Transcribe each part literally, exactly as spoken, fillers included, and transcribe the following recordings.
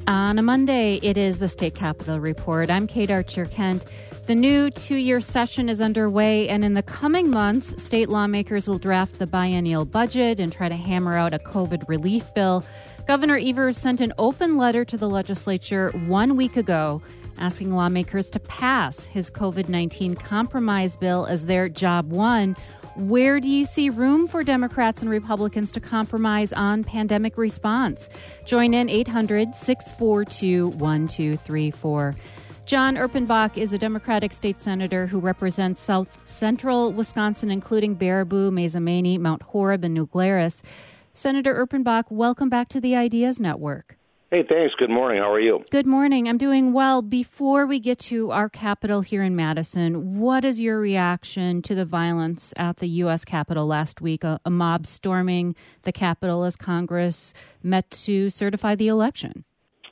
On a Monday, it is the State Capitol Report. I'm Kate Archer-Kent. The new two-year session is underway, and in the coming months, state lawmakers will draft the biennial budget and try to hammer out a COVID relief bill. Governor Evers sent an open letter to the legislature one week ago asking lawmakers to pass his COVID nineteen compromise bill as their job one. Where do you see room for Democrats and Republicans to compromise on pandemic response? Join in eight hundred, six four two, one two three four. John Erpenbach is a Democratic state senator who represents South Central Wisconsin, including Baraboo, Mazomanie, Mount Horeb, and New Glarus. Senator Erpenbach, welcome back to the Ideas Network. Hey, thanks. Good morning. How are you? Good morning. I'm doing well. Before we get to our Capitol here in Madison, what is your reaction to the violence at the U S Capitol last week? A, a mob storming the Capitol as Congress met to certify the election.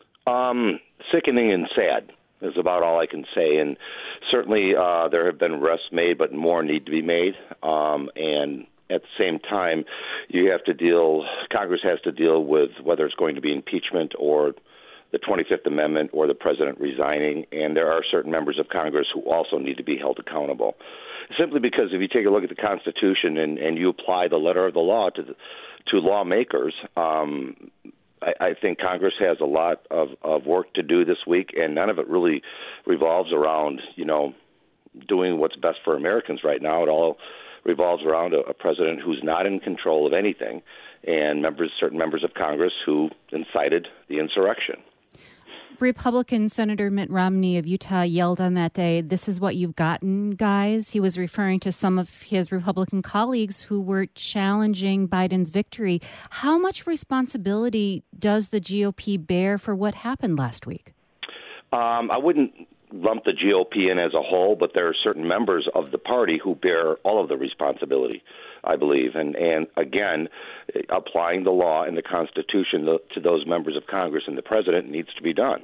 Um, sickening and sad is about all I can say. And certainly uh, there have been arrests made, but more need to be made. Um, and At the same time, you have to deal, Congress has to deal with whether it's going to be impeachment or the twenty-fifth Amendment or the president resigning, and there are certain members of Congress who also need to be held accountable. Simply because if you take a look at the Constitution and, and you apply the letter of the law to the, to lawmakers, um, I, I think Congress has a lot of, of work to do this week, and none of it really revolves around, you know, doing what's best for Americans right now. It all revolves around a, a president who's not in control of anything, and members, certain members of Congress who incited the insurrection. Republican Senator Mitt Romney of Utah yelled on that day, "This is what you've gotten, guys." He was referring to some of his Republican colleagues who were challenging Biden's victory. How much responsibility does the G O P bear for what happened last week? Um, I wouldn't lump the G O P in as a whole, but there are certain members of the party who bear all of the responsibility, I believe. And, and again, applying the law and the Constitution to those members of Congress and the president needs to be done.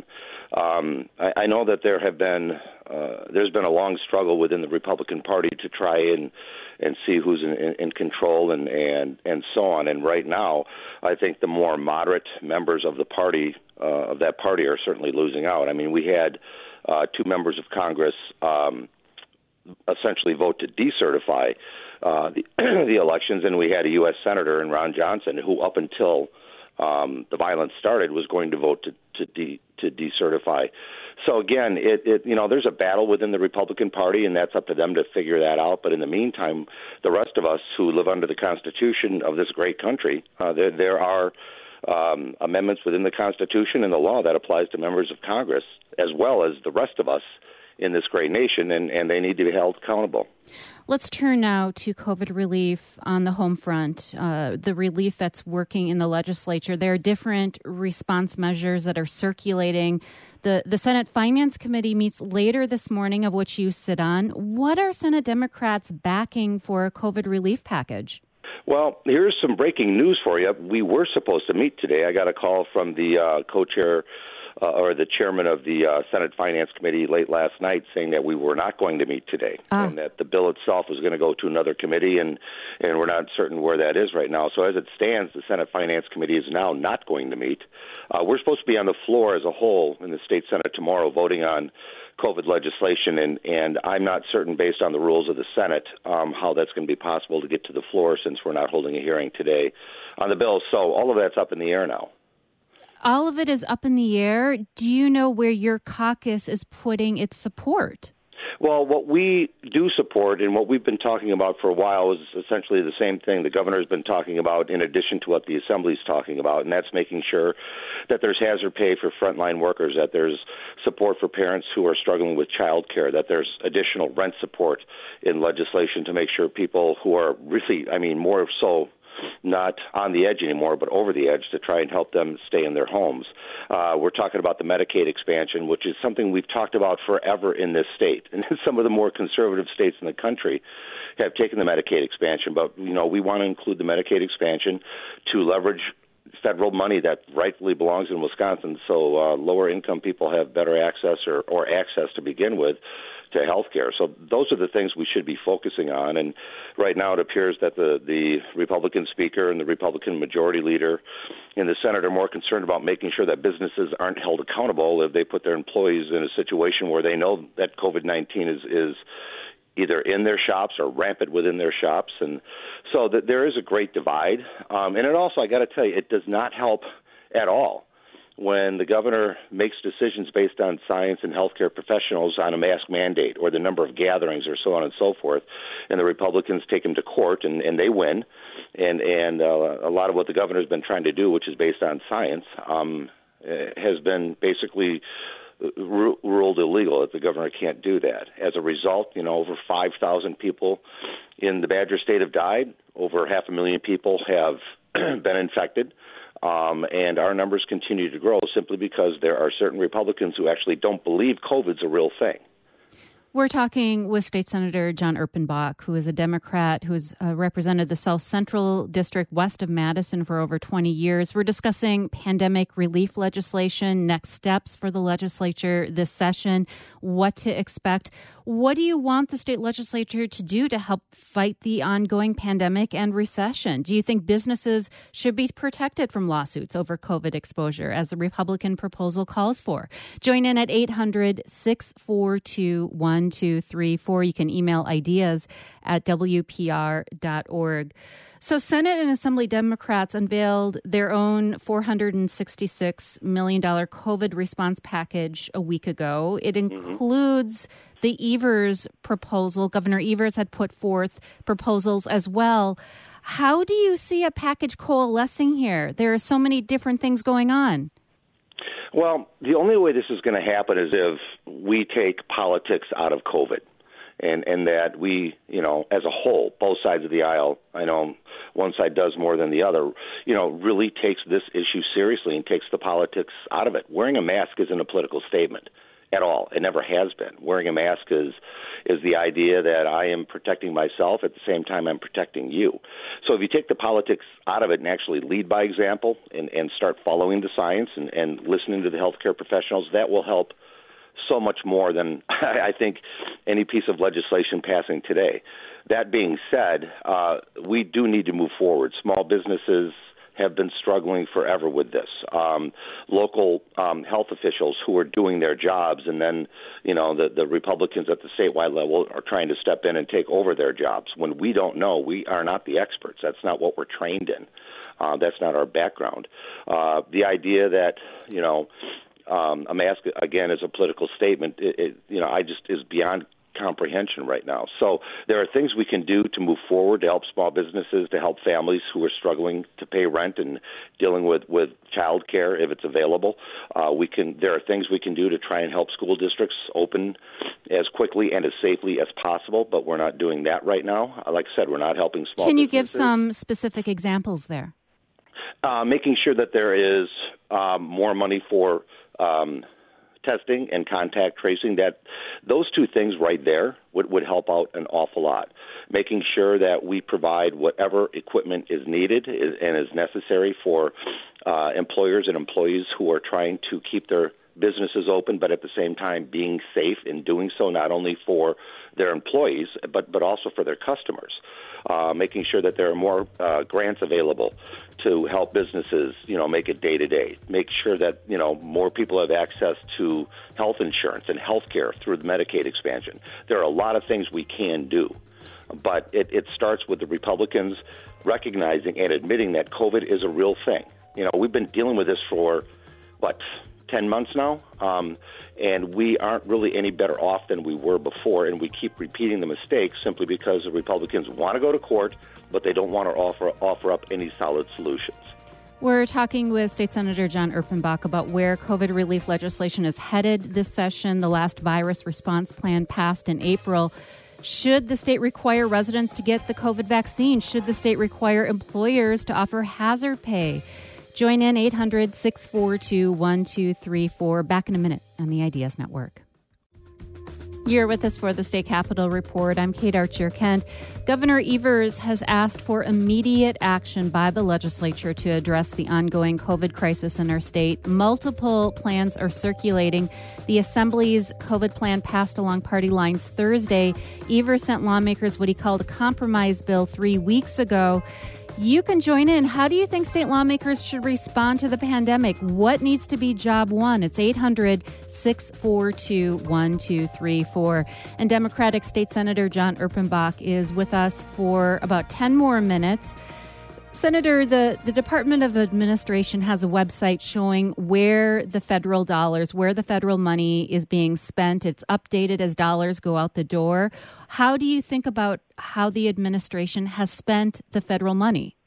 Um, I, I know that there have been, uh, there's been a long struggle within the Republican Party to try and and see who's in, in, in control and, and, and so on. And right now, I think the more moderate members of the party, uh, of that party are certainly losing out. I mean, we had Uh, two members of Congress um, essentially vote to decertify uh, the, the elections, and we had a U S Senator in Ron Johnson who, up until um, the violence started, was going to vote to to, de, to decertify. So again, it, it you know there's a battle within the Republican Party, and that's up to them to figure that out. But in the meantime, the rest of us who live under the Constitution of this great country, uh, there there are Um, amendments within the Constitution and the law that applies to members of Congress as well as the rest of us in this great nation, and, and they need to be held accountable. Let's turn now to COVID relief on the home front, uh, the relief that's working in the legislature. There are different response measures that are circulating. The, the Senate Finance Committee meets later this morning, of which you sit on. What are Senate Democrats backing for a COVID relief package? Well, here's some breaking news for you. We were supposed to meet today. I got a call from the uh, co-chair uh, or the chairman of the uh, Senate Finance Committee late last night saying that we were not going to meet today ah. and that the bill itself was going to go to another committee, and, and we're not certain where that is right now. So as it stands, the Senate Finance Committee is now not going to meet. Uh, we're supposed to be on the floor as a whole in the state Senate tomorrow voting on COVID legislation, and, and I'm not certain, based on the rules of the Senate, um, how that's going to be possible to get to the floor since we're not holding a hearing today on the bill. So all of that's up in the air now. All of it is up in the air. Do you know where your caucus is putting its support? Well, what we do support and what we've been talking about for a while is essentially the same thing the governor's been talking about in addition to what the assembly's talking about, and that's making sure that there's hazard pay for frontline workers, that there's support for parents who are struggling with child care, that there's additional rent support in legislation to make sure people who are really, I mean, more so not on the edge anymore, but over the edge to try and help them stay in their homes. Uh, we're talking about the Medicaid expansion, which is something we've talked about forever in this state. And some of the more conservative states in the country have taken the Medicaid expansion, but, you know, we want to include the Medicaid expansion to leverage federal money that rightfully belongs in Wisconsin, so uh, lower income people have better access or, or access to begin with to health care. So those are the things we should be focusing on. And right now it appears that the, the Republican Speaker and the Republican Majority Leader in the Senate are more concerned about making sure that businesses aren't held accountable if they put their employees in a situation where they know that COVID nineteen is, is either in their shops or rampant within their shops. And so that there is a great divide. Um, and it also, I got to tell you, it does not help at all when the governor makes decisions based on science and healthcare professionals on a mask mandate or the number of gatherings or so on and so forth, and the Republicans take him to court and, and they win. And, and uh, a lot of what the governor's been trying to do, which is based on science, um, has been basically ru- ruled illegal, that the governor can't do that. As a result, you know, over five thousand people in the Badger State have died. Over half a million people have been infected. Um, and our numbers continue to grow simply because there are certain Republicans who actually don't believe COVID's a real thing. We're talking with State Senator John Erpenbach, who is a Democrat who has uh, represented the South Central District west of Madison for over twenty years. We're discussing pandemic relief legislation, next steps for the legislature this session, what to expect. What do you want the state legislature to do to help fight the ongoing pandemic and recession? Do you think businesses should be protected from lawsuits over COVID exposure, as the Republican proposal calls for? Join in at eight hundred, six four two, one two three four. You can email ideas at w p r dot org. So Senate and Assembly Democrats unveiled their own four hundred sixty-six million dollars COVID response package a week ago. It includes the Evers proposal. Governor Evers had put forth proposals as well. How do you see a package coalescing here? There are so many different things going on. Well, the only way this is going to happen is if we take politics out of COVID. And, and that we, you know, as a whole, both sides of the aisle, I know one side does more than the other, you know, really takes this issue seriously and takes the politics out of it. Wearing a mask isn't a political statement at all. It never has been. Wearing a mask is is the idea that I am protecting myself at the same time I'm protecting you. So if you take the politics out of it and actually lead by example and, and start following the science and, and listening to the healthcare professionals, that will help so much more than I think any piece of legislation passing today. That being said, uh, we do need to move forward. Small businesses have been struggling forever with this. Um, local um, health officials who are doing their jobs, and then, you know, the, the Republicans at the statewide level are trying to step in and take over their jobs. When we don't know, we are not the experts. That's not what we're trained in. Uh, that's not our background. Uh, the idea that, you know, Um, a mask, again, is a political statement, it, it, you know, I just is beyond comprehension right now. So there are things we can do to move forward to help small businesses, to help families who are struggling to pay rent and dealing with, with child care if it's available. Uh, we can. There are things we can do to try and help school districts open as quickly and as safely as possible, but we're not doing that right now. Like I said, we're not helping small businesses. Can you give some specific examples there? Uh, making sure that there is um, more money for Um, testing and contact tracing, that those two things right there would, would help out an awful lot. Making sure that we provide whatever equipment is needed is, and is necessary for uh, employers and employees who are trying to keep their businesses open, but at the same time being safe in doing so, not only for their employees, but, but also for their customers. Uh, making sure that there are more uh, grants available to help businesses, you know, make it day to day. Make sure that, you know, more people have access to health insurance and health care through the Medicaid expansion. There are a lot of things we can do, but it, it starts with the Republicans recognizing and admitting that COVID is a real thing. You know, we've been dealing with this for, what, ten months now, um, and we aren't really any better off than we were before, and we keep repeating the mistakes simply because the Republicans want to go to court, but they don't want to offer offer up any solid solutions. We're talking with State Senator John Erpenbach about where COVID relief legislation is headed this session. The last virus response plan passed in April. Should the state require residents to get the COVID vaccine? Should the state require employers to offer hazard pay? Join in eight hundred, six four two, one two three four. Back in a minute on the Ideas Network. You're with us for the State Capitol Report. I'm Kate Archer-Kent. Governor Evers has asked for immediate action by the legislature to address the ongoing COVID crisis in our state. Multiple plans are circulating. The Assembly's COVID plan passed along party lines Thursday. Evers sent lawmakers what he called a compromise bill three weeks ago. You can join in. How do you think state lawmakers should respond to the pandemic? What needs to be job one? It's eight hundred, six four two, one two three four. And Democratic State Senator John Erpenbach is with us for about ten more minutes. Senator, the, the Department of Administration has a website showing where the federal dollars, where the federal money is being spent. It's updated as dollars go out the door. How do you think about how the administration has spent the federal money?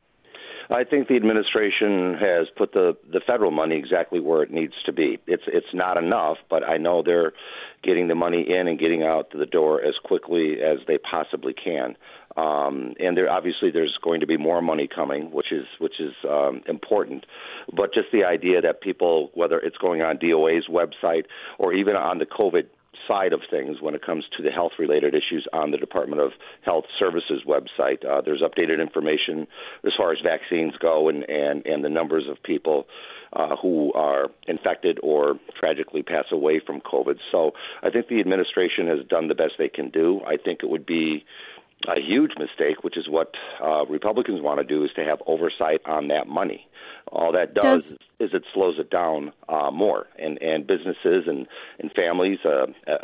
I think the administration has put the, the federal money exactly where it needs to be. It's it's not enough, but I know they're getting the money in and getting out the door as quickly as they possibly can. Um, and there obviously there's going to be more money coming, which is which is um, important. But just the idea that people, whether it's going on D O A's website or even on the COVID side of things when it comes to the health-related issues on the Department of Health Services website. Uh, there's updated information as far as vaccines go and, and, and the numbers of people uh, who are infected or tragically pass away from COVID. So I think the administration has done the best they can do. I think it would be a huge mistake, which is what uh, Republicans want to do, is to have oversight on that money. All that does, does is it slows it down uh, more, and, and businesses and, and families, uh,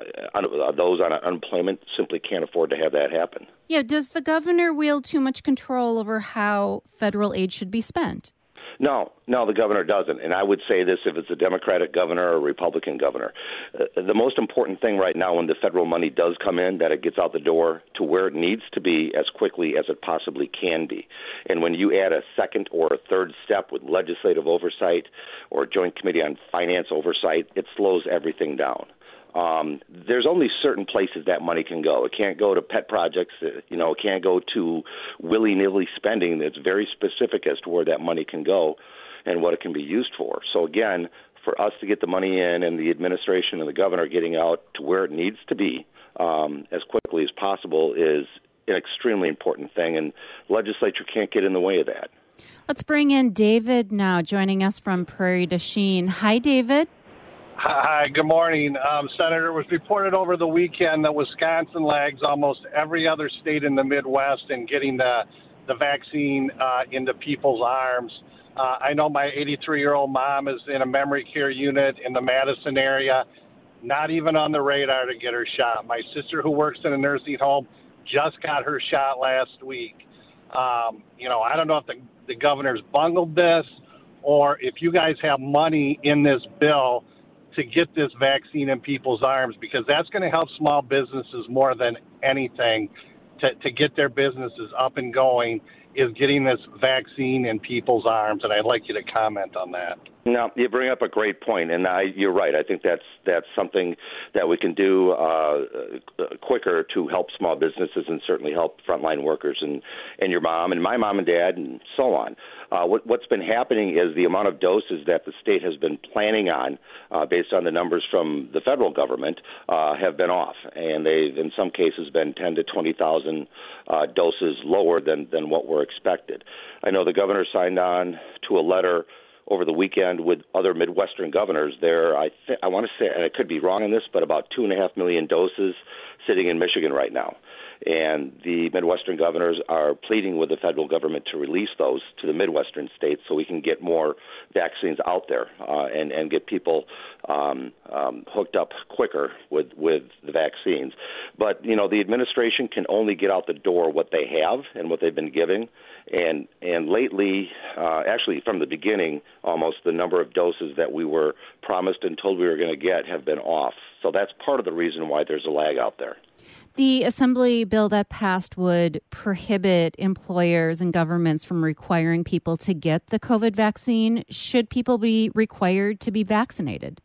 uh, those on unemployment, simply can't afford to have that happen. Yeah, does the governor wield too much control over how federal aid should be spent? No, no, the governor doesn't. And I would say this if it's a Democratic governor or a Republican governor. Uh, the most important thing right now when the federal money does come in, that it gets out the door to where it needs to be as quickly as it possibly can be. And when you add a second or a third step with legislative oversight or Joint Committee on Finance oversight, it slows everything down. Um, there's only certain places that money can go. It can't go to pet projects. Uh, you know, it can't go to willy-nilly spending. That's very specific as to where that money can go and what it can be used for. So, again, for us to get the money in and the administration and the governor getting out to where it needs to be um, as quickly as possible is an extremely important thing, and legislature can't get in the way of that. Let's bring in David now, joining us from Prairie du Chien. Hi, David. Hi, good morning. Um, Senator, it was reported over the weekend that Wisconsin lags almost every other state in the Midwest in getting the, the vaccine uh, into people's arms. Uh, I know my eighty-three-year-old mom is in a memory care unit in the Madison area, not even on the radar to get her shot. My sister, who works in a nursing home, just got her shot last week. Um, you know, I don't know if the, the governor's bungled this or if you guys have money in this bill to get this vaccine in people's arms, because that's going to help small businesses more than anything to, to get their businesses up and going, is getting this vaccine in people's arms. And I'd like you to comment on that. No, you bring up a great point, and I, you're right. I think that's that's something that we can do uh, quicker to help small businesses and certainly help frontline workers and, and your mom and my mom and dad and so on. Uh, what, what's been happening is the amount of doses that the state has been planning on, uh, based on the numbers from the federal government, uh, have been off, and they've in some cases been ten to twenty thousand uh, doses lower than, than what were expected. I know the governor signed on to a letter over the weekend with other Midwestern governors. There, I th- I want to say, and I could be wrong on this, but about two and a half million doses sitting in Michigan right now. And the Midwestern governors are pleading with the federal government to release those to the Midwestern states so we can get more vaccines out there uh, and, and get people um, um, hooked up quicker with, with the vaccines. But, you know, the administration can only get out the door what they have and what they've been giving. And and lately, uh, actually from the beginning, almost the number of doses that we were promised and told we were going to get have been off. So that's part of the reason why there's a lag out there. The Assembly bill that passed would prohibit employers and governments from requiring people to get the COVID vaccine. Should people be required to be vaccinated?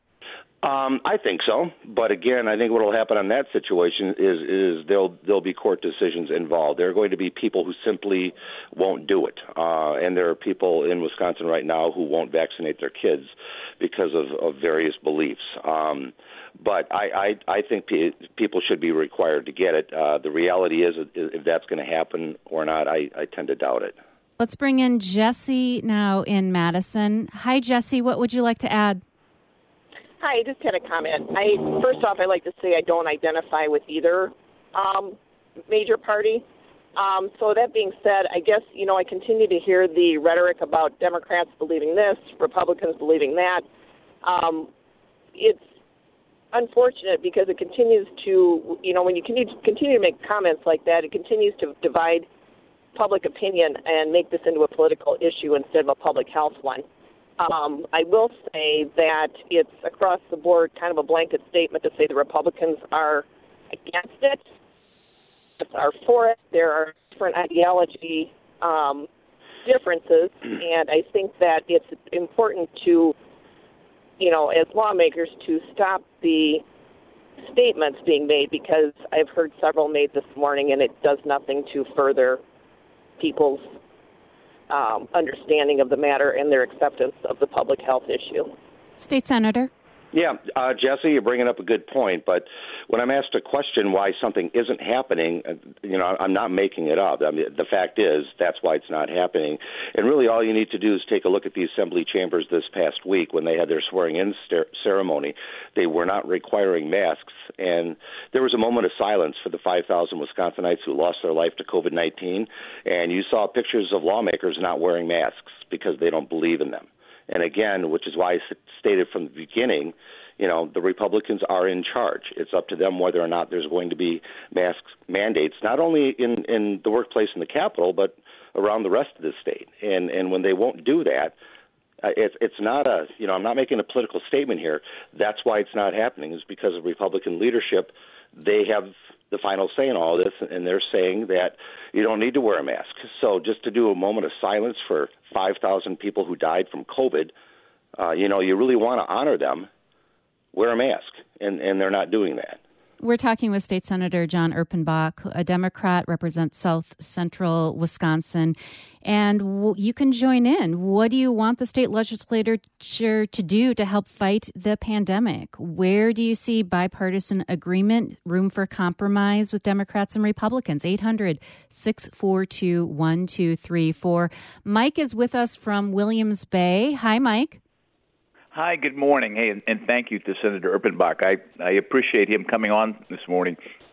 Um, I think so, but again, I think what will happen on that situation is is there'll there'll be court decisions involved. There are going to be people who simply won't do it, uh, and there are people in Wisconsin right now who won't vaccinate their kids because of, of various beliefs. Um, but I, I, I think p- people should be required to get it. Uh, the reality is, if that's going to happen or not, I, I tend to doubt it. Let's bring in Jesse now in Madison. Hi, Jesse. What would you like to add? Hi, I just had a comment. I first off, I'd like to say I don't identify with either um, major party. Um, so that being said, I guess, you know, I continue to hear the rhetoric about Democrats believing this, Republicans believing that. Um, it's unfortunate because it continues to, you know, when you continue, continue to make comments like that, it continues to divide public opinion and make this into a political issue instead of a public health one. Um, I will say that it's across the board kind of a blanket statement to say the Republicans are against it, are for it. There are different ideology um, differences, and I think that it's important to, you know, as lawmakers, to stop the statements being made, because I've heard several made this morning, and it does nothing to further people's Um, understanding of the matter and their acceptance of the public health issue. State Senator. Yeah, uh, Jesse, you're bringing up a good point, but when I'm asked a question why something isn't happening, uh, you know, I'm not making it up. I mean, the fact is that's why it's not happening. And really all you need to do is take a look at the assembly chambers this past week when they had their swearing-in ster- ceremony. They were not requiring masks, and there was a moment of silence for the five thousand Wisconsinites who lost their life to COVID nineteen, and you saw pictures of lawmakers not wearing masks because they don't believe in them. And again, which is why I stated from the beginning, you know, the Republicans are in charge. It's up to them whether or not there's going to be mask mandates, not only in, in the workplace in the Capitol, but around the rest of the state. And and when they won't do that, uh, it's it's not a, you know, I'm not making a political statement here. That's why it's not happening, is because of Republican leadership. They have the final say in all this, and they're saying that you don't need to wear a mask. So just to do a moment of silence for five thousand people who died from COVID, uh, you know, you really want to honor them, wear a mask, and, and they're not doing that. We're talking with State Senator John Erpenbach, a Democrat, represents South Central Wisconsin. And w- you can join in. What do you want the state legislature to do to help fight the pandemic? Where do you see bipartisan agreement, room for compromise with Democrats and Republicans? eight hundred, six four two, one two three four. Mike is with us from Williams Bay. Hi, Mike. Hi, good morning. Hey, and, and thank you to Senator Erpenbach. I, I appreciate him coming on this morning.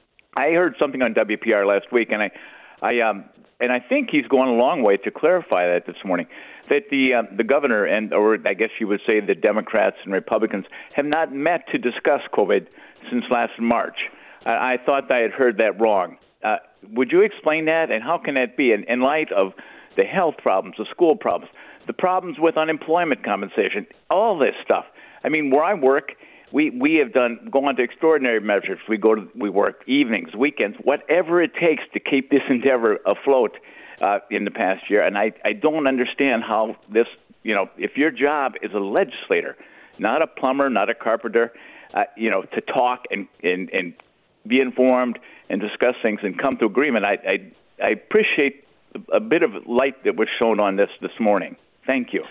I heard something on W P R last week, and I, I, um, and I think he's gone a long way to clarify that this morning. That the uh, the governor and, or I guess you would say the Democrats and Republicans have not met to discuss COVID since last March. I, I thought I had heard that wrong. Uh, would you explain that, and how can that be in, in light of the health problems, the school problems, the problems with unemployment compensation, all this stuff? I mean, where I work, we, we have done gone to extraordinary measures. We go to we work evenings, weekends, whatever it takes to keep this endeavor afloat uh, in the past year. And I, I don't understand how this, you know, if your job is a legislator, not a plumber, not a carpenter, uh, you know, to talk and, and, and be informed and discuss things and come to agreement. I, I, I appreciate a bit of light that was shown on this this morning. Thank you.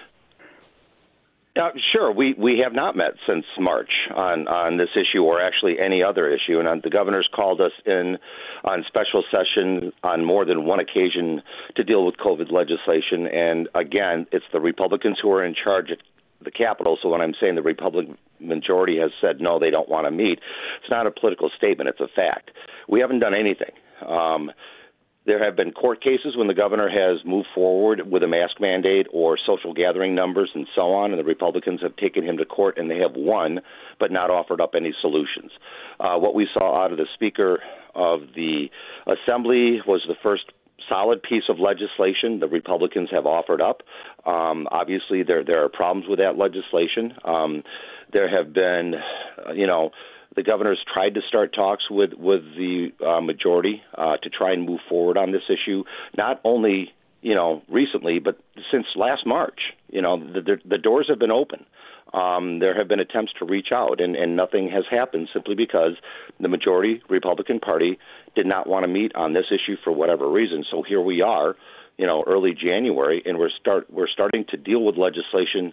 Uh, sure. We, we have not met since March on, on this issue or actually any other issue. And uh, the governor's called us in on special session on more than one occasion to deal with COVID legislation. And again, it's the Republicans who are in charge at the Capitol. So when I'm saying the Republican majority has said no, they don't want to meet, it's not a political statement. It's a fact. We haven't done anything. Um, There have been court cases when the governor has moved forward with a mask mandate or social gathering numbers and so on, and the Republicans have taken him to court and they have won, but not offered up any solutions. Uh, what we saw out of the Speaker of the Assembly was the first solid piece of legislation the Republicans have offered up. Um, obviously, there there are problems with that legislation. Um, there have been, uh, you know, the governor's tried to start talks with, with the uh, majority uh, to try and move forward on this issue, not only, you know, recently, but since last March. You know, the, the, the doors have been open. Um, there have been attempts to reach out, and, and nothing has happened simply because the majority Republican Party did not want to meet on this issue for whatever reason. So here we are, you know, early January, and we're start we're starting to deal with legislation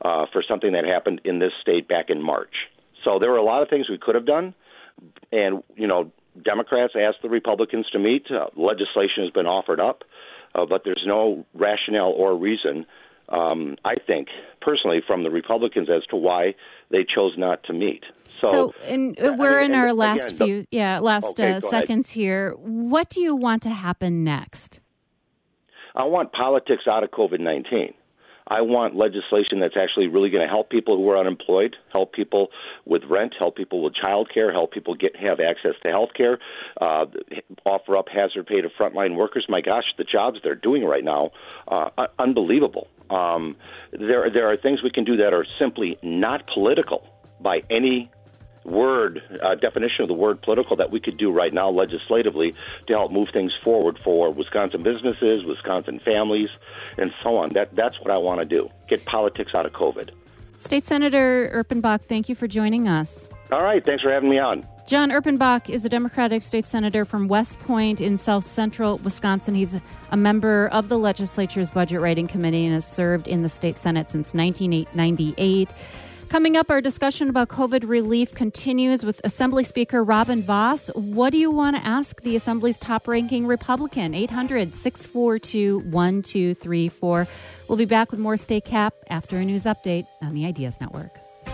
uh, for something that happened in this state back in March. So there were a lot of things we could have done, and, you know, Democrats asked the Republicans to meet. Uh, legislation has been offered up, uh, but there's no rationale or reason, um, I think, personally, from the Republicans as to why they chose not to meet. So, so and we're I mean, in our last again, few, yeah, last okay, uh, seconds ahead. here. What do you want to happen next? I want politics out of COVID nineteen. I want legislation that's actually really going to help people who are unemployed, help people with rent, help people with child care, help people get have access to health care, uh, offer up hazard pay to frontline workers. My gosh, the jobs they're doing right now, uh, unbelievable. Um, there, there are things we can do that are simply not political by any word, uh, definition of the word political that we could do right now legislatively to help move things forward for Wisconsin businesses, Wisconsin families, and so on. That That's what I want to do, get politics out of COVID. State Senator Erpenbach, thank you for joining us. All right, thanks for having me on. John Erpenbach is a Democratic state senator from West Point in south central Wisconsin. He's a member of the legislature's Budget Writing Committee and has served in the state Senate since nineteen ninety-eight. Coming up, our discussion about COVID relief continues with Assembly Speaker Robin Vos. What do you want to ask the Assembly's top-ranking Republican? eight hundred, six four two, one two three four. We'll be back with more State Cap after a news update on the Ideas Network.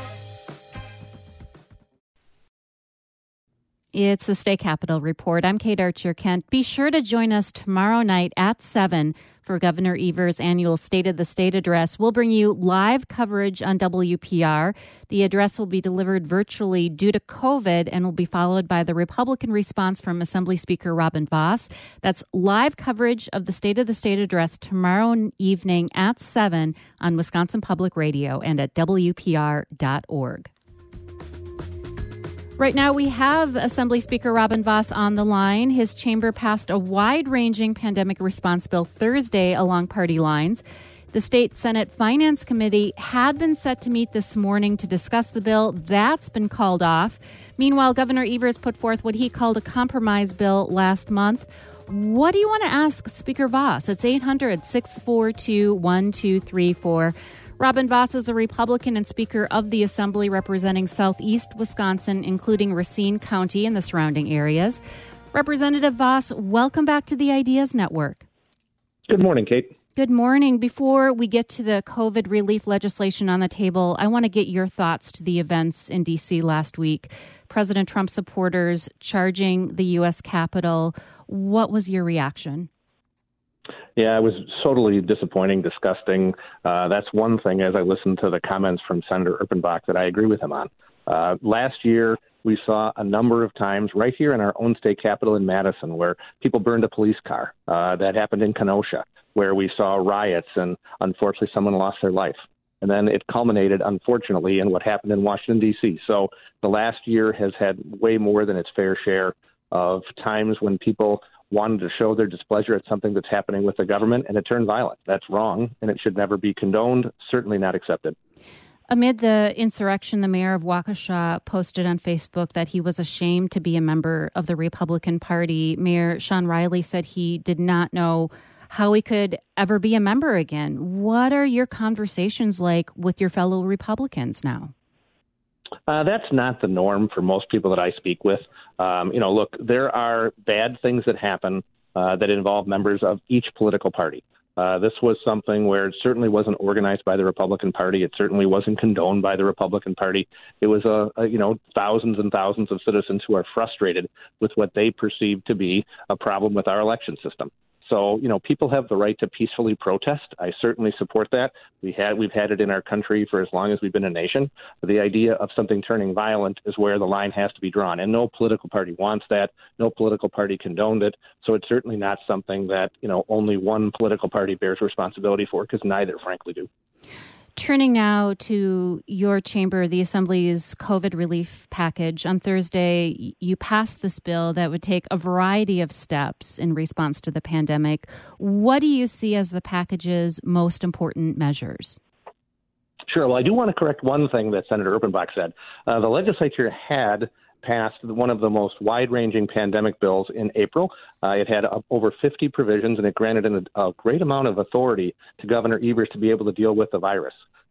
It's the State Capitol Report. I'm Kate Archer-Kent. Be sure to join us tomorrow night at seven for Governor Evers' annual State of the State address. We'll bring you live coverage on W P R. The address will be delivered virtually due to COVID and will be followed by the Republican response from Assembly Speaker Robin Vos. That's live coverage of the State of the State address tomorrow evening at seven on Wisconsin Public Radio and at W P R dot org. Right now, we have Assembly Speaker Robin Vos on the line. His chamber passed a wide-ranging pandemic response bill Thursday along party lines. The State Senate Finance Committee had been set to meet this morning to discuss the bill. That's been called off. Meanwhile, Governor Evers put forth what he called a compromise bill last month. What do you want to ask Speaker Vos? It's eight hundred, six four two, one two three four. Robin Vos is a Republican and Speaker of the Assembly representing southeast Wisconsin, including Racine County and the surrounding areas. Representative Vos, welcome back to the Ideas Network. Good morning, Kate. Good morning. Before we get to the COVID relief legislation on the table, I want to get your thoughts to the events in D C last week. President Trump supporters charging the U S Capitol. What was your reaction? Yeah, it was totally disappointing, disgusting. Uh, that's one thing, as I listened to the comments from Senator Erpenbach, that I agree with him on. Uh, last year, we saw a number of times right here in our own state capital in Madison where people burned a police car. Uh, that happened in Kenosha, where we saw riots and unfortunately someone lost their life. And then it culminated, unfortunately, in what happened in Washington, D C. So the last year has had way more than its fair share of times when people wanted to show their displeasure at something that's happening with the government, and it turned violent. That's wrong, and it should never be condoned, certainly not accepted. Amid the insurrection, the mayor of Waukesha posted on Facebook that he was ashamed to be a member of the Republican Party. Mayor Sean Riley said he did not know how he could ever be a member again. What are your conversations like with your fellow Republicans now? Uh, that's not the norm for most people that I speak with. Um, you know, look, there are bad things that happen uh, that involve members of each political party. Uh, this was something where it certainly wasn't organized by the Republican Party. It certainly wasn't condoned by the Republican Party. It was, a, a you know, thousands and thousands of citizens who are frustrated with what they perceive to be a problem with our election system. So, you know, people have the right to peacefully protest. I certainly support that. We had, we've had it in our country for as long as we've been a nation. But the idea of something turning violent is where the line has to be drawn. And no political party wants that. No political party condoned it. So it's certainly not something that, you know, only one political party bears responsibility for, because neither, frankly, do. Turning now to your chamber, the Assembly's COVID relief package. On Thursday, you passed this bill that would take a variety of steps in response to the pandemic. What do you see as the package's most important measures? Sure. Well, I do want to correct one thing that Senator Erpenbach said. Uh, the legislature had passed one of the most wide-ranging pandemic bills in April. Uh, it had uh, over fifty provisions, and it granted an, a great amount of authority to Governor Evers to be able to deal with the virus.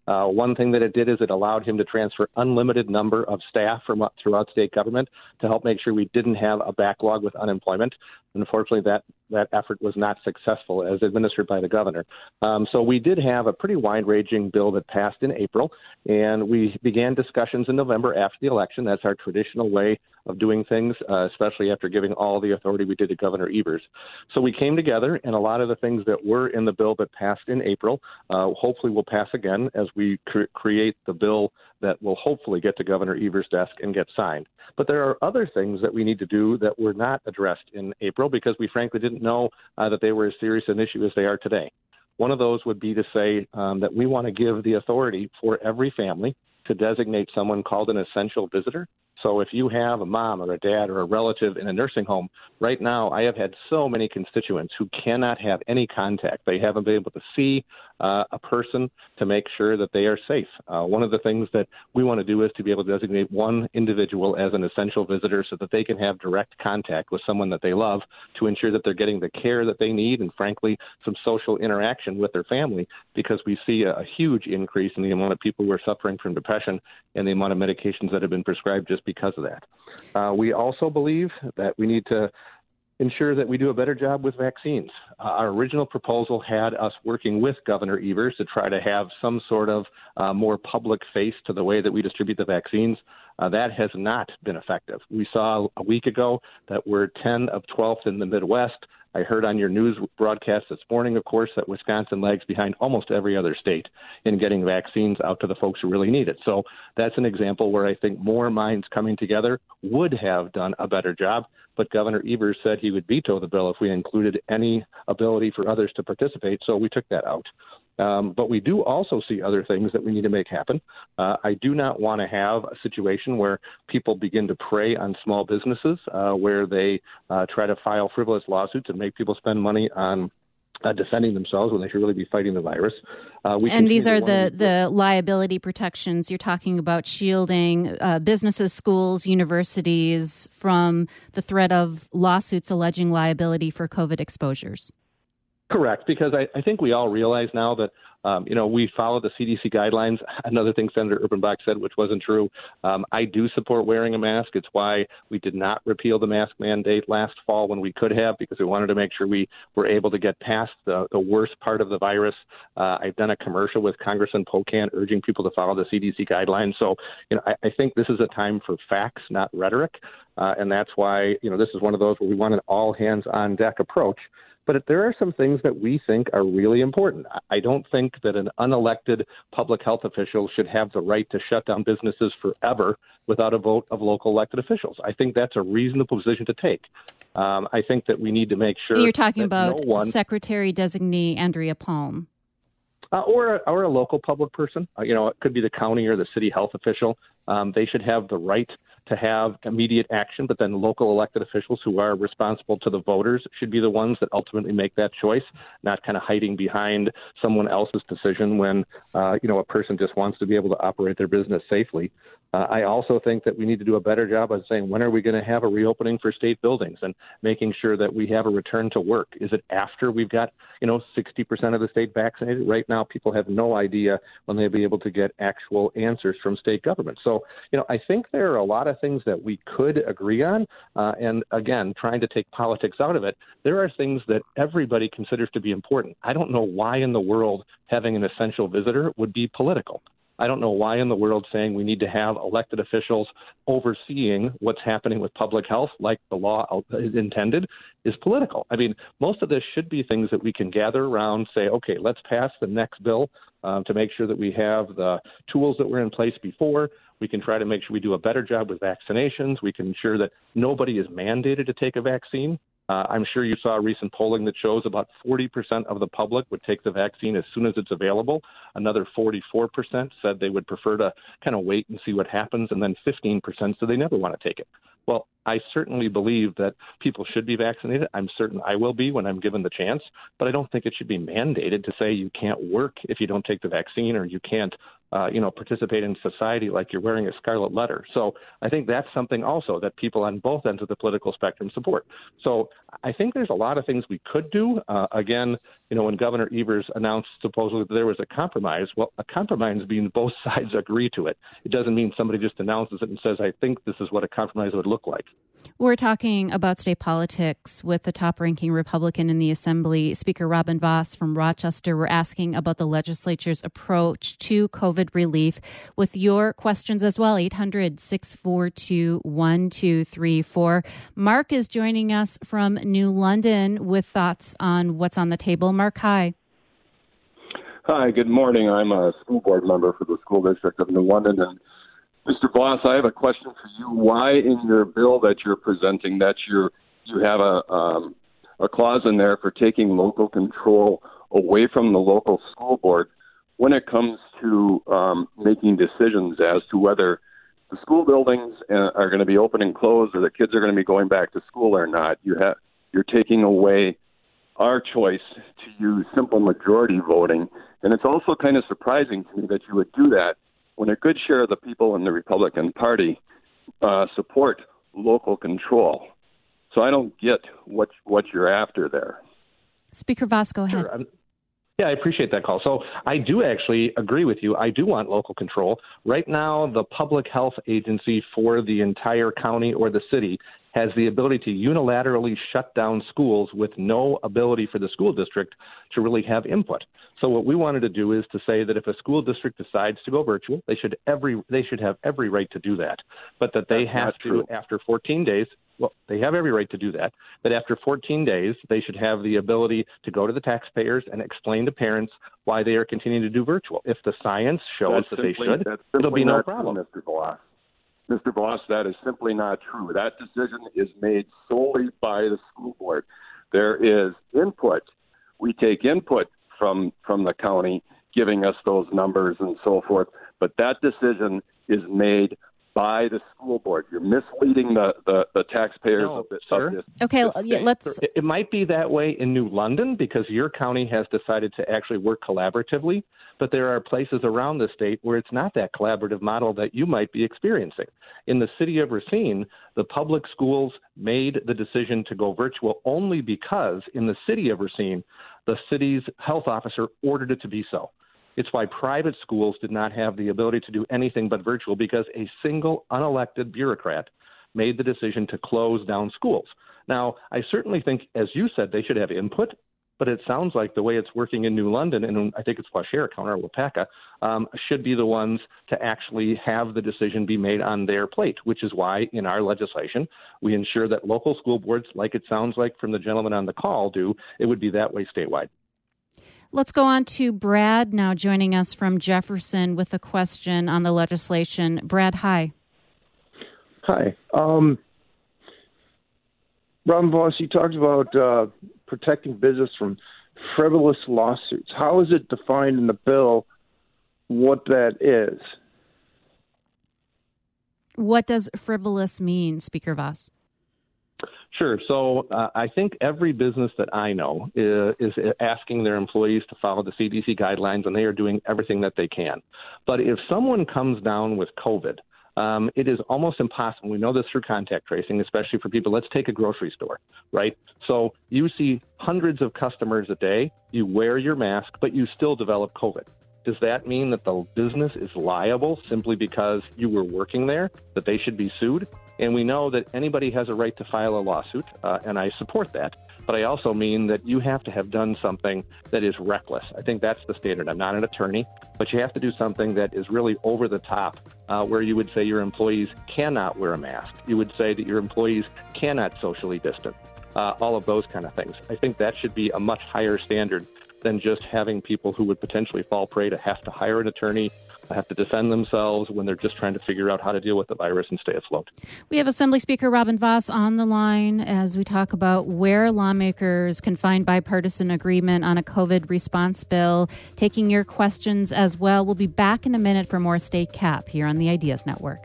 Uh, one thing that it did is it allowed him to transfer unlimited number of staff from uh, throughout state government to help make sure we didn't have a backlog with unemployment. Unfortunately, that, that effort was not successful as administered by the governor. Um, so we did have a pretty wide-ranging bill that passed in April, and we began discussions in November after the election. That's our traditional way of doing things, uh, especially after giving all the authority we did to Governor Evers. So we came together, and a lot of the things that were in the bill that passed in April uh, hopefully will pass again as we cre- create the bill that will hopefully get to Governor Evers' desk and get signed. But there are other things that we need to do that were not addressed in April because we frankly didn't know uh, that they were as serious an issue as they are today. One of those would be to say um, that we want to give the authority for every family to designate someone called an essential visitor. So if you have a mom or a dad or a relative in a nursing home, right now I have had so many constituents who cannot have any contact. They haven't been able to see uh, a person to make sure that they are safe. Uh, one of the things that we want to do is to be able to designate one individual as an essential visitor so that they can have direct contact with someone that they love to ensure that they're getting the care that they need and, frankly, some social interaction with their family, because we see a, a huge increase in the amount of people who are suffering from depression and the amount of medications that have been prescribed just because of that. Uh, we also believe that we need to ensure that we do a better job with vaccines. Uh, our original proposal had us working with Governor Evers to try to have some sort of uh, more public face to the way that we distribute the vaccines. Uh, that has not been effective. We saw a week ago that we're ten of twelfth in the Midwest. I heard on your news broadcast this morning, of course, that Wisconsin lags behind almost every other state in getting vaccines out to the folks who really need it. So that's an example where I think more minds coming together would have done a better job. But Governor Evers said he would veto the bill if we included any ability for others to participate, so we took that out. Um, but we do also see other things that we need to make happen. Uh, I do not want to have a situation where people begin to prey on small businesses, uh, where they uh, try to file frivolous lawsuits and make people spend money on uh, defending themselves when they should really be fighting the virus. Uh, we and these are the, the liability protections. You're talking about shielding uh, businesses, schools, universities from the threat of lawsuits alleging liability for COVID exposures. Correct, because I, I think we all realize now that, um, you know, we follow the C D C guidelines. Another thing Senator Urbanbach said, which wasn't true, um, I do support wearing a mask. It's why we did not repeal the mask mandate last fall when we could have, because we wanted to make sure we were able to get past the, the worst part of the virus. Uh, I've done a commercial with Congressman Pocan urging people to follow the C D C guidelines. So, you know, I, I think this is a time for facts, not rhetoric. Uh, and that's why, you know, this is one of those where we want an all-hands-on-deck approach. But there are some things that we think are really important. I don't think that an unelected public health official should have the right to shut down businesses forever without a vote of local elected officials. I think that's a reasonable position to take. Um, I think that we need to make sure. You're talking about no one, Secretary-designee Andrea Palm. Uh, or, or a local public person. Uh, you know, it could be the county or the city health official. Um, they should have the right to have immediate action, but then local elected officials who are responsible to the voters should be the ones that ultimately make that choice, not kind of hiding behind someone else's decision when, uh, you know, a person just wants to be able to operate their business safely. Uh, I also think that we need to do a better job of saying, when are we going to have a reopening for state buildings and making sure that we have a return to work? Is it after we've got, you know, sixty percent of the state vaccinated? Right now, people have no idea when they'll be able to get actual answers from state government. So, you know, I think there are a lot of things that we could agree on. Uh, and again, trying to take politics out of it, there are things that everybody considers to be important. I don't know why in the world having an essential visitor would be political. I don't know why in the world saying we need to have elected officials overseeing what's happening with public health, like the law is intended, is political. I mean, most of this should be things that we can gather around, say, okay, let's pass the next bill um, to make sure that we have the tools that were in place before. We can try to make sure we do a better job with vaccinations. We can ensure that nobody is mandated to take a vaccine. Uh, I'm sure you saw recent polling that shows about forty percent of the public would take the vaccine as soon as it's available. Another forty-four percent said they would prefer to kind of wait and see what happens, and then fifteen percent said they never want to take it. Well, I certainly believe that people should be vaccinated. I'm certain I will be when I'm given the chance, but I don't think it should be mandated to say you can't work if you don't take the vaccine or you can't uh, you know, participate in society like you're wearing a scarlet letter. So I think that's something also that people on both ends of the political spectrum support. So I think there's a lot of things we could do. Uh, again, you know, when Governor Evers announced supposedly that there was a compromise, well, a compromise means both sides agree to it. It doesn't mean somebody just announces it and says, I think this is what a compromise would look like. We're talking about state politics with the top-ranking Republican in the Assembly, Speaker Robin Vos from Rochester. We're asking about the legislature's approach to COVID relief with your questions as well, eight hundred, six four two, one two three four. Mark is joining us from New London with thoughts on what's on the table. Mark, hi. Hi, good morning. I'm a school board member for the School District of New London, and Mister Vos, I have a question for you. Why in your bill that you're presenting that you're, you have a um, a clause in there for taking local control away from the local school board when it comes to um, making decisions as to whether the school buildings uh, are going to be open and closed or the kids are going to be going back to school or not? You have, you're taking away our choice to use simple majority voting, and it's also kind of surprising to me that you would do that when a good share of the people in the Republican Party uh, support local control. So I don't get what what you're after there. Speaker Vos, go ahead. Sure. Um, yeah, I appreciate that call. So I do actually agree with you. I do want local control. Right now, the public health agency for the entire county or the city has the ability to unilaterally shut down schools with no ability for the school district to really have input. So what we wanted to do is to say that if a school district decides to go virtual, they should every they should have every right to do that, but that they That's have to, true. after fourteen days, well, they have every right to do that, but after fourteen days, they should have the ability to go to the taxpayers and explain to parents why they are continuing to do virtual. If the science shows That's that simply, they should, that's it'll be no not problem. True, Mister Vos. Mister Vos, that is simply not true. That decision is made solely by the school board. There is input. We take input from from the county, giving us those numbers and so forth, but that decision is made by the school board. You're misleading the, the, the taxpayers no, of, this, sir. of this. Okay, yeah, let's... It might be that way in New London because your county has decided to actually work collaboratively, but there are places around the state where it's not that collaborative model that you might be experiencing. In the city of Racine, the public schools made the decision to go virtual only because in the city of Racine, the city's health officer ordered it to be so. It's why private schools did not have the ability to do anything but virtual because a single unelected bureaucrat made the decision to close down schools. Now, I certainly think, as you said, they should have input, but it sounds like the way it's working in New London, and I think it's Waushara County or Wapaka, um, should be the ones to actually have the decision be made on their plate, which is why in our legislation we ensure that local school boards, like it sounds like from the gentleman on the call, do, it would be that way statewide. Let's go on to Brad now joining us from Jefferson with a question on the legislation. Brad, hi. Hi. Um, Robin Vos, you talked about uh, protecting business from frivolous lawsuits. How is it defined in the bill what that is? What does frivolous mean, Speaker Vos? Sure. So uh, I think every business that I know is, is asking their employees to follow the C D C guidelines, and they are doing everything that they can. But if someone comes down with COVID, um, it is almost impossible. We know this through contact tracing, especially for people. Let's take a grocery store, right? So you see hundreds of customers a day. You wear your mask, but you still develop COVID. Does that mean that the business is liable simply because you were working there, that they should be sued? And we know that anybody has a right to file a lawsuit, uh, and I support that. But I also mean that you have to have done something that is reckless. I think that's the standard. I'm not an attorney, but you have to do something that is really over the top, uh, where you would say your employees cannot wear a mask. You would say that your employees cannot socially distance, uh, all of those kind of things. I think that should be a much higher standard than just having people who would potentially fall prey to have to hire an attorney, have to defend themselves when they're just trying to figure out how to deal with the virus and stay afloat. We have Assembly Speaker Robin Vos on the line as we talk about where lawmakers can find bipartisan agreement on a COVID response bill. Taking your questions as well. We'll be back in a minute for more State Cap here on the Ideas Network.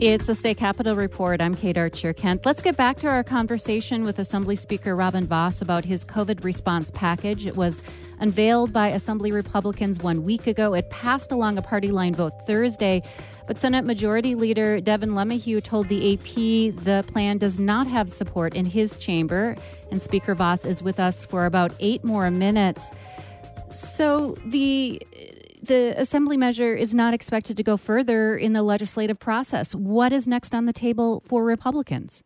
It's the State Capitol Report. I'm Kate Archer-Kent. Let's get back to our conversation with Assembly Speaker Robin Vos about his COVID response package. It was unveiled by Assembly Republicans one week ago. It passed along a party line vote Thursday, but Senate Majority Leader Devin LeMahieu told the A P the plan does not have support in his chamber, and Speaker Vos is with us for about eight more minutes. So the The Assembly measure is not expected to go further in the legislative process. What is next on the table for Republicans?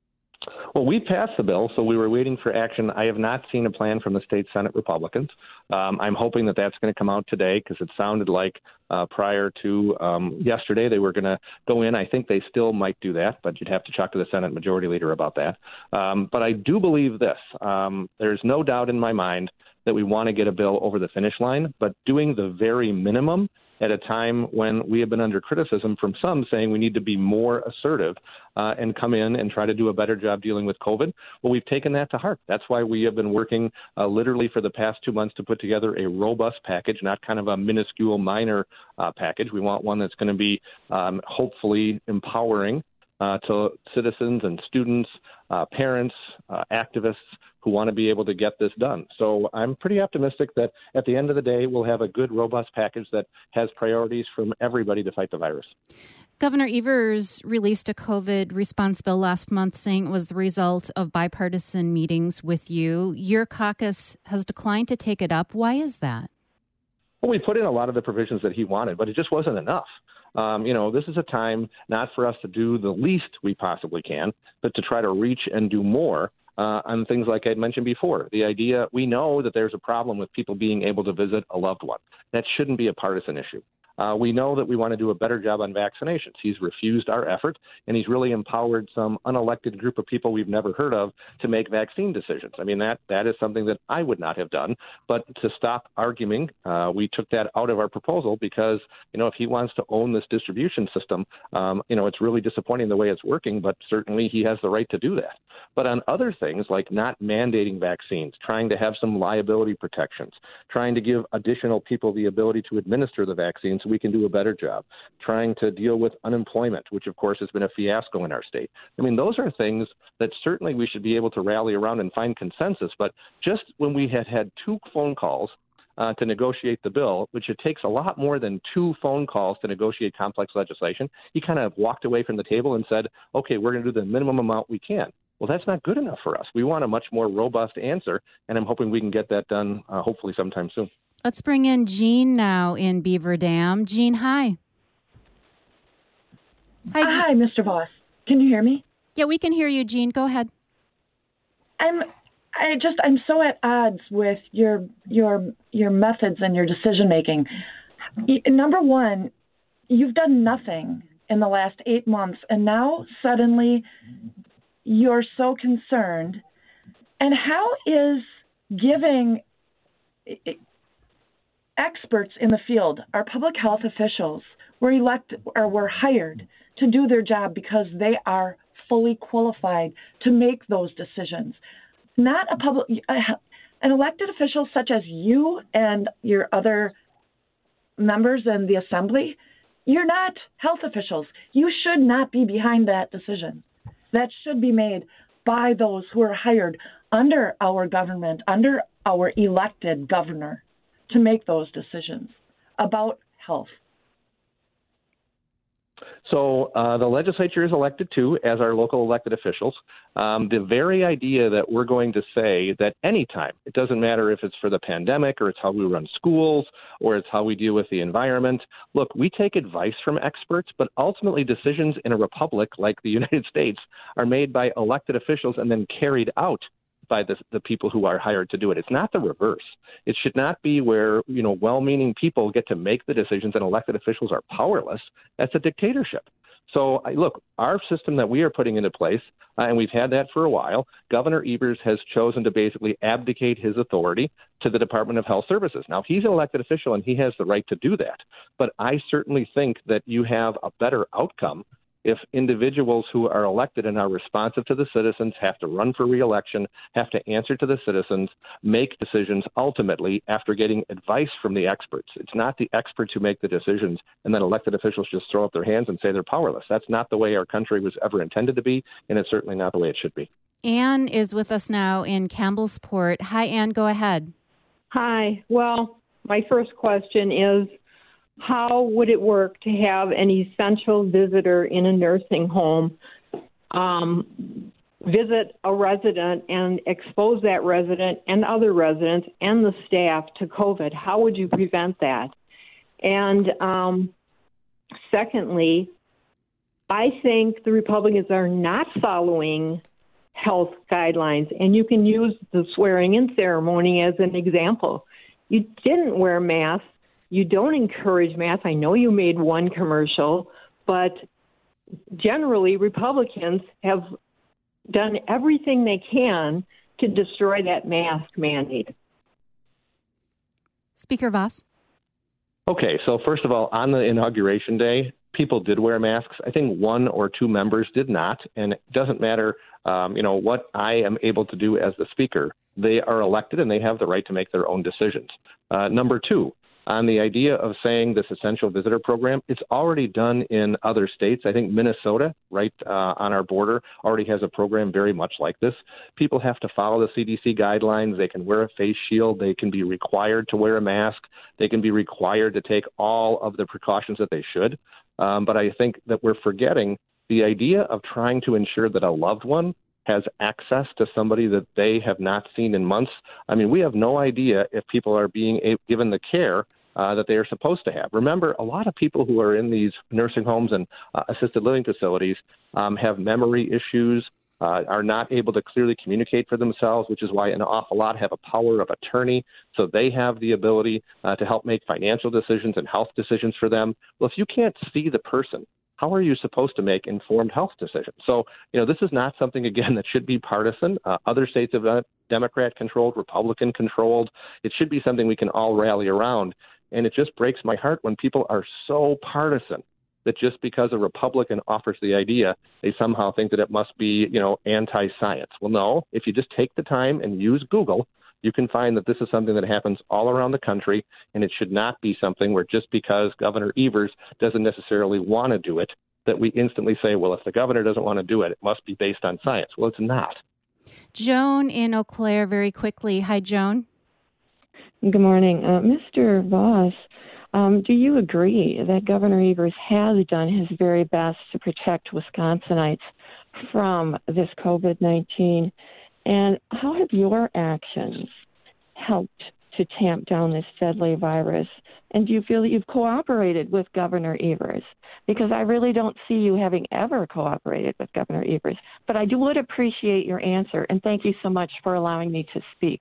Well, we passed the bill, so we were waiting for action. I have not seen a plan from the state Senate Republicans. Um, I'm hoping that that's going to come out today because it sounded like uh, prior to um, yesterday they were going to go in. I think they still might do that, but you'd have to talk to the Senate Majority Leader about that. Um, but I do believe this. Um, there's no doubt in my mind that we want to get a bill over the finish line, but doing the very minimum at a time when we have been under criticism from some saying we need to be more assertive uh, and come in and try to do a better job dealing with COVID. Well, we've taken that to heart. That's why we have been working uh, literally for the past two months to put together a robust package, not kind of a minuscule minor uh, package. We want one that's going to be um, hopefully empowering uh, to citizens and students, uh, parents, uh, activists, who want to be able to get this done. So I'm pretty optimistic that at the end of the day, we'll have a good, robust package that has priorities from everybody to fight the virus. Governor Evers released a COVID response bill last month saying it was the result of bipartisan meetings with you. Your caucus has declined to take it up. Why is that? Well, we put in a lot of the provisions that he wanted, but it just wasn't enough. Um, you know, this is a time not for us to do the least we possibly can, but to try to reach and do more Uh, on things like I mentioned before. The idea, we know that there's a problem with people being able to visit a loved one. That shouldn't be a partisan issue. Uh, we know that we want to do a better job on vaccinations. He's refused our effort, and he's really empowered some unelected group of people we've never heard of to make vaccine decisions. I mean, that that is something that I would not have done. But to stop arguing, uh, we took that out of our proposal because, you know, if he wants to own this distribution system, um, you know, it's really disappointing the way it's working, but certainly he has the right to do that. But on other things like not mandating vaccines, trying to have some liability protections, trying to give additional people the ability to administer the vaccine so we can do a better job, trying to deal with unemployment, which of course has been a fiasco in our state. I mean, those are things that certainly we should be able to rally around and find consensus. But just when we had had two phone calls Uh, to negotiate the bill, which it takes a lot more than two phone calls to negotiate complex legislation, he kind of walked away from the table and said, okay, we're going to do the minimum amount we can. Well, that's not good enough for us. We want a much more robust answer, and I'm hoping we can get that done uh, hopefully sometime soon. Let's bring in Jean now in Beaver Dam. Jean, hi. Hi, hi, Mister Vos. Can you hear me? Yeah, we can hear you, Jean. Go ahead. I'm I just I'm so at odds with your your your methods and your decision making. Number one, you've done nothing in the last eight months, and now suddenly you're so concerned. And how is giving experts in the field, our public health officials, were elected or were hired to do their job because they are fully qualified to make those decisions? Not a public, an elected official such as you and your other members in the assembly, you're not health officials. You should not be behind that decision. That should be made by those who are hired under our government, under our elected governor, to make those decisions about health. So uh, the legislature is elected, too, as our local elected officials. Um, the very idea that we're going to say that anytime, it doesn't matter if it's for the pandemic or it's how we run schools or it's how we deal with the environment. Look, we take advice from experts, but ultimately decisions in a republic like the United States are made by elected officials and then carried out by the, the people who are hired to do it. It's not the reverse. It should not be where, you know, well-meaning people get to make the decisions and elected officials are powerless. That's a dictatorship. So, I, look, our system that we are putting into place, uh, and we've had that for a while, Governor Evers has chosen to basically abdicate his authority to the Department of Health Services. Now, he's an elected official, and he has the right to do that. But I certainly think that you have a better outcome if individuals who are elected and are responsive to the citizens have to run for re-election, have to answer to the citizens, make decisions ultimately after getting advice from the experts. It's not the experts who make the decisions and then elected officials just throw up their hands and say they're powerless. That's not the way our country was ever intended to be, and it's certainly not the way it should be. Ann is with us now in Campbellsport. Hi, Ann, go ahead. Hi. Well, my first question is, how would it work to have an essential visitor in a nursing home um, visit a resident and expose that resident and other residents and the staff to COVID? How would you prevent that? And um, secondly, I think the Republicans are not following health guidelines, and you can use the swearing-in ceremony as an example. You didn't wear masks. You don't encourage masks. I know you made one commercial, but generally Republicans have done everything they can to destroy that mask mandate. Speaker Voss. Okay, so first of all, on the inauguration day, people did wear masks. I think one or two members did not, and it doesn't matter, um, you know, what I am able to do as the speaker. They are elected, and they have the right to make their own decisions. Uh, number two, on the idea of saying this essential visitor program, it's already done in other states. I think Minnesota, right uh, on our border, already has a program very much like this. People have to follow the C D C guidelines. They can wear a face shield. They can be required to wear a mask. They can be required to take all of the precautions that they should. Um, but I think that we're forgetting the idea of trying to ensure that a loved one has access to somebody that they have not seen in months. I mean, we have no idea if people are being a- given the care uh, that they are supposed to have. Remember, a lot of people who are in these nursing homes and uh, assisted living facilities um, have memory issues, uh, are not able to clearly communicate for themselves, which is why an awful lot have a power of attorney. So they have the ability uh, to help make financial decisions and health decisions for them. Well, if you can't see the person, how are you supposed to make informed health decisions? So, you know, this is not something, again, that should be partisan. Uh, other states have uh, Democrat-controlled, Republican-controlled. It should be something we can all rally around. And it just breaks my heart when people are so partisan that just because a Republican offers the idea, they somehow think that it must be, you know, anti-science. Well, no, if you just take the time and use Google, you can find that this is something that happens all around the country, and it should not be something where just because Governor Evers doesn't necessarily want to do it, that we instantly say, well, if the governor doesn't want to do it, it must be based on science. Well, it's not. Joan in Eau Claire, very quickly. Hi, Joan. Good morning. Uh, Mister Voss, um, do you agree that Governor Evers has done his very best to protect Wisconsinites from this COVID nineteen? And how have your actions helped to tamp down this deadly virus? And do you feel that you've cooperated with Governor Evers? Because I really don't see you having ever cooperated with Governor Evers. But I do would appreciate your answer, and thank you so much for allowing me to speak.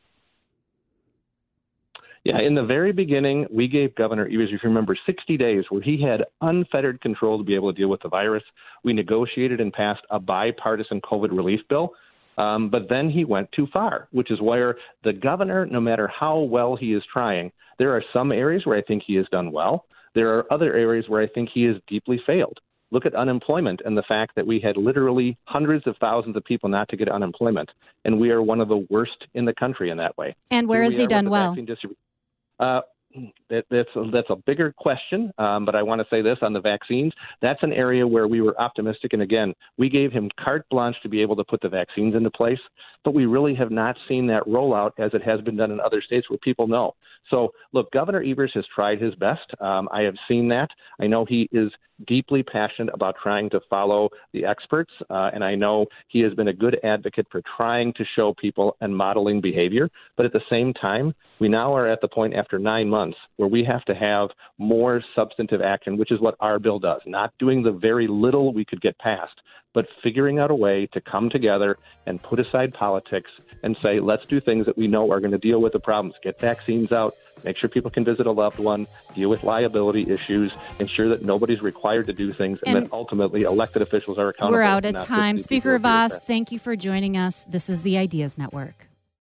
Yeah, in the very beginning, we gave Governor Evers, if you remember, sixty days where he had unfettered control to be able to deal with the virus. We negotiated and passed a bipartisan COVID relief bill. Um, but then he went too far, which is where the governor, no matter how well he is trying, there are some areas where I think he has done well. There are other areas where I think he has deeply failed. Look at unemployment and the fact that we had literally hundreds of thousands of people not to get unemployment, and we are one of the worst in the country in that way. And where has he done well? Uh, that, that's, a, that's a bigger question, um, but I want to say this on the vaccines. That's an area where we were optimistic, and again, we gave him carte blanche to be able to put the vaccines into place, but we really have not seen that rollout as it has been done in other states where people know. So, look, Governor Evers has tried his best. Um, I have seen that. I know he is deeply passionate about trying to follow the experts, uh, and I know he has been a good advocate for trying to show people and modeling behavior. But at the same time, we now are at the point after nine months where we have to have more substantive action, which is what our bill does, not doing the very little we could get passed, but figuring out a way to come together and put aside politics and say, let's do things that we know are going to deal with the problems. Get vaccines out, make sure people can visit a loved one, deal with liability issues, ensure that nobody's required to do things, and, and then ultimately elected officials are accountable. We're out of time. Speaker Voss, thank you for joining us. This is the Ideas Network.